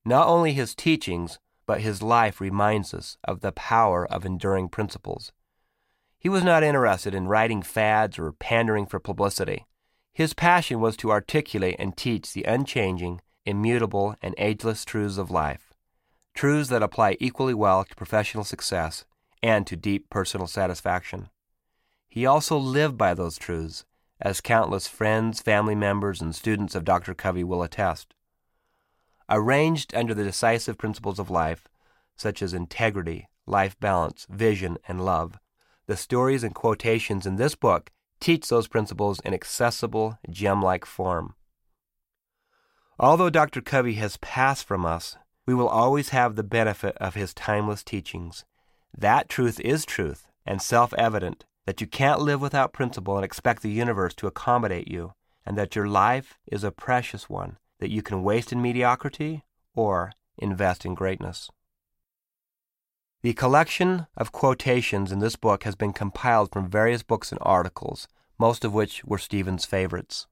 Not only his teachings, but his life reminds us of the power of enduring principles. He was not interested in writing fads or pandering for publicity. His passion was to articulate and teach the unchanging, immutable, and ageless truths of life, truths that apply equally well to professional success and to deep personal satisfaction. He also lived by those truths, as countless friends, family members, and students of Dr. Covey will attest. Arranged under the decisive principles of life, such as integrity, life balance, vision, and love, the stories and quotations in this book teach those principles in accessible, gem-like form. Although Dr. Covey has passed from us, we will always have the benefit of his timeless teachings. That truth is truth and self-evident, that you can't live without principle and expect the universe to accommodate you, and that your life is a precious one that you can waste in mediocrity or invest in greatness. The collection of quotations in this book has been compiled from various books and articles, most of which were Stephen's favorites.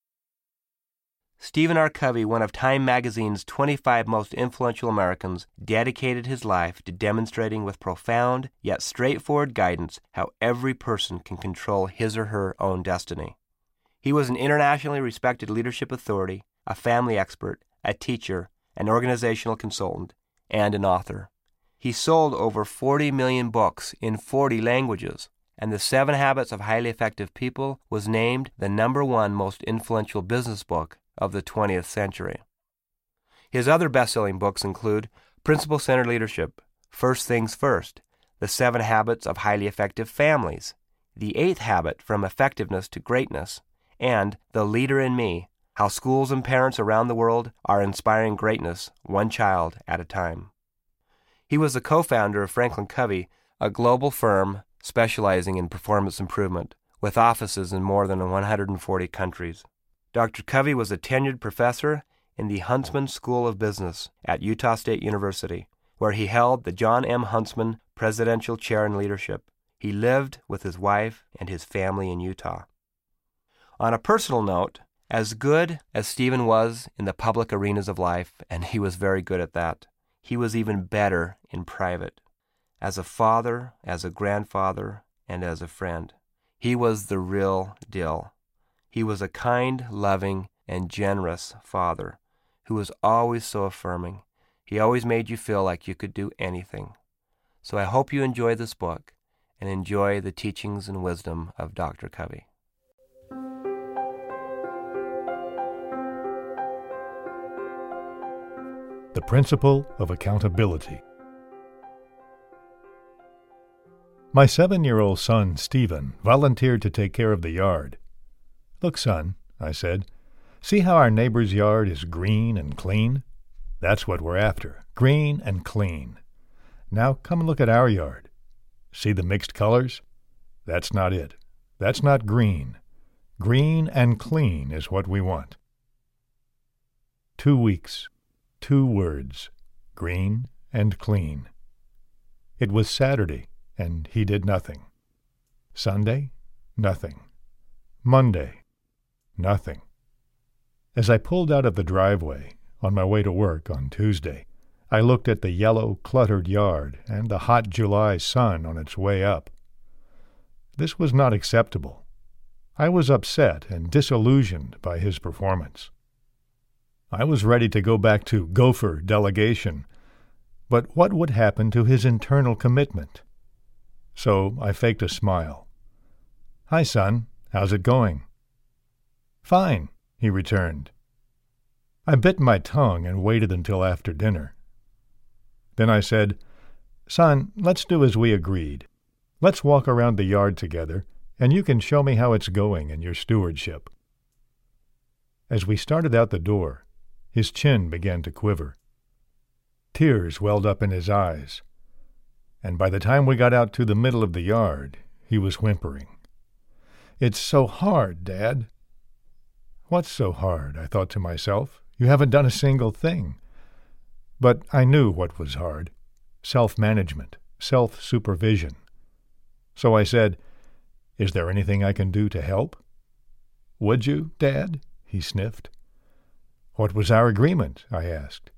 Stephen R. Covey, one of Time magazine's 25 most influential Americans, dedicated his life to demonstrating with profound yet straightforward guidance how every person can control his or her own destiny. He was an internationally respected leadership authority, a family expert, a teacher, an organizational consultant, and an author. He sold over 40 million books in 40 languages, and The 7 Habits of Highly Effective People was named the #1 most influential business book of the 20th century. His other best-selling books include Principle-Centered Leadership, First Things First, The 7 Habits of Highly Effective Families, The 8th Habit from Effectiveness to Greatness, and The Leader in Me, How Schools and Parents Around the World Are Inspiring Greatness One Child at a Time. He was the co-founder of Franklin Covey, a global firm specializing in performance improvement, with offices in more than 140 countries. Dr. Covey was a tenured professor in the Huntsman School of Business at Utah State University, where he held the John M. Huntsman Presidential Chair in Leadership. He lived with his wife and his family in Utah. On a personal note, as good as Stephen was in the public arenas of life, and he was very good at that, he was even better in private. As a father, as a grandfather, and as a friend, he was the real deal. He was a kind, loving, and generous father who was always so affirming. He always made you feel like you could do anything. So I hope you enjoy this book and enjoy the teachings and wisdom of Dr. Covey. The Principle of Accountability. My 7-year-old son, Stephen, volunteered to take care of the yard. "Look, son," I said, "see how our neighbor's yard is green and clean? That's what we're after, green and clean. Now come and look at our yard. See the mixed colors? That's not it. That's not green. Green and clean is what we want." 2 weeks. 2 words, green and clean. It was Saturday, and he did nothing. Sunday, nothing. Monday, nothing. As I pulled out of the driveway, on my way to work on Tuesday, I looked at the yellow, cluttered yard and the hot July sun on its way up. This was not acceptable. I was upset and disillusioned by his performance. I was ready to go back to Gopher delegation, but what would happen to his internal commitment? So I faked a smile. "Hi, son. How's it going?" "Fine," he returned. I bit my tongue and waited until after dinner. Then I said, "Son, let's do as we agreed. Let's walk around the yard together, and you can show me how it's going in your stewardship." As we started out the door, his chin began to quiver. Tears welled up in his eyes, and by the time we got out to the middle of the yard, he was whimpering. "It's so hard, Dad." "What's so hard?" I thought to myself. "You haven't done a single thing." But I knew what was hard: self-management, self-supervision. So I said, "Is there anything I can do to help?" "Would you, Dad?" he sniffed. "What was our agreement?" I asked.